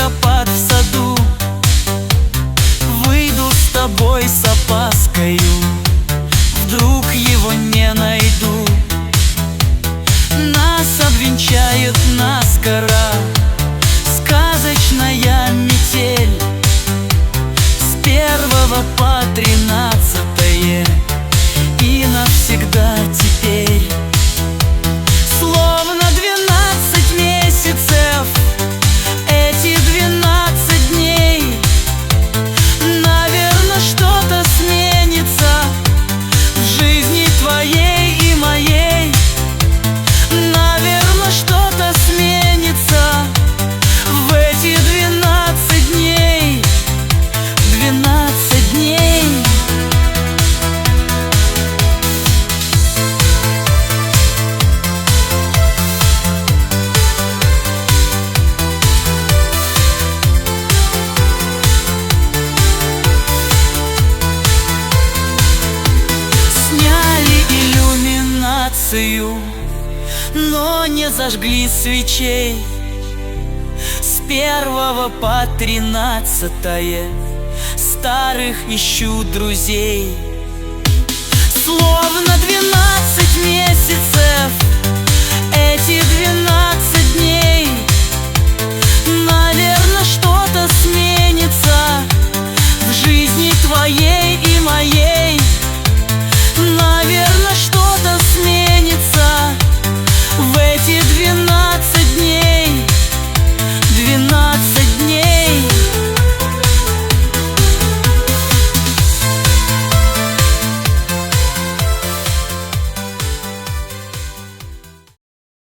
снегопад в саду. Выйду с тобой с опаскою, вдруг его не найду. Нас обвенчает наскоро сказочная метель. С 1 по 13 и навсегда теперь. Словно 12 месяцев, эти 12 дней. Наверно, что-то сменится в жизни твоей и моей. Наверно, что-то сменится в эти 12 дней. 12 дней. Сняли иллюминацию, но не зажгли свечей. С 1 по 13 старых ищу друзей. Словно 12 месяцев, эти 12 дней.